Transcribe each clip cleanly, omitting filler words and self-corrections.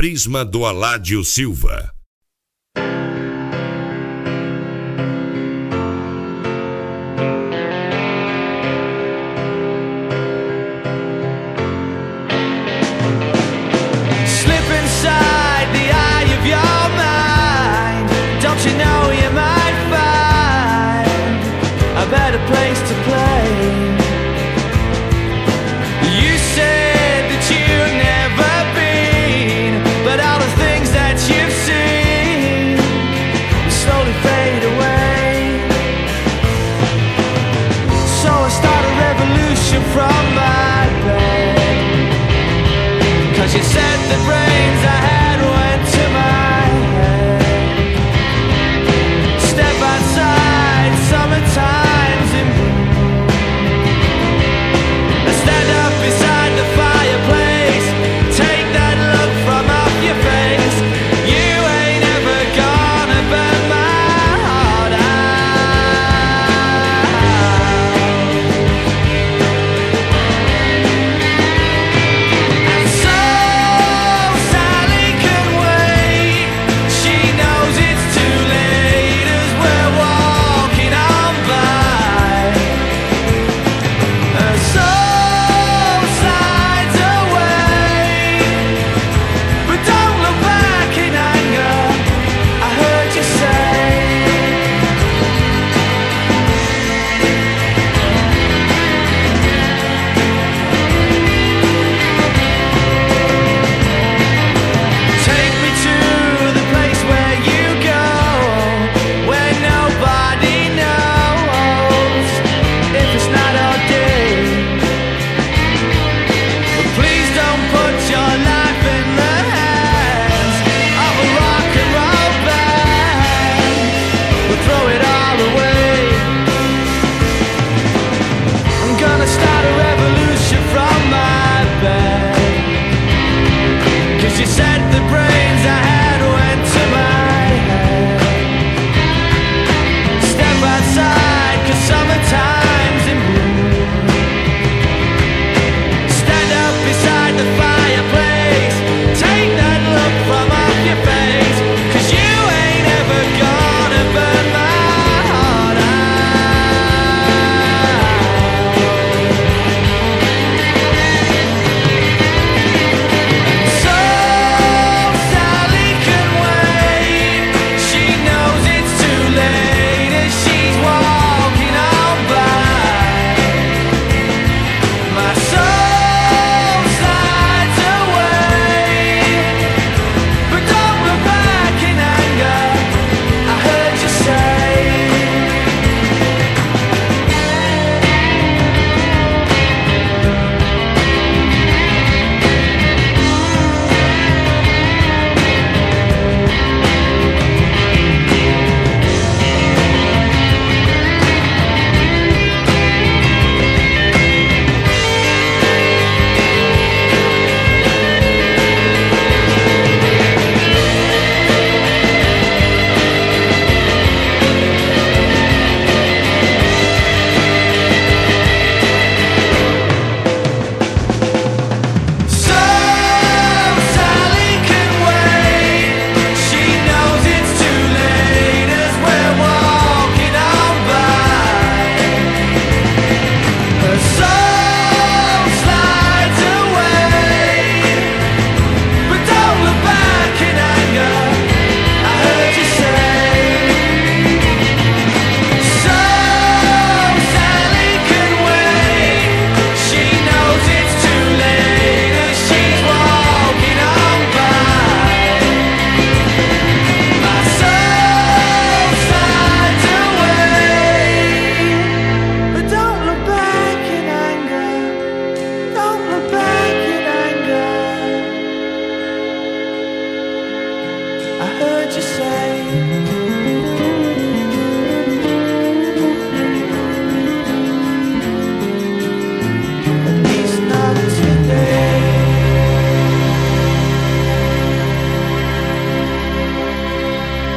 Prisma do Aládio Silva. From my bed, 'cause you said the brains I had went to my head. Step outside, summertime's in bloom. I stand up beside the fireplace, take that look from off your face. You ain't ever gonna burn my heart out.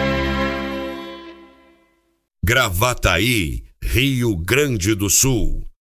Gravataí, Rio Grande do Sul.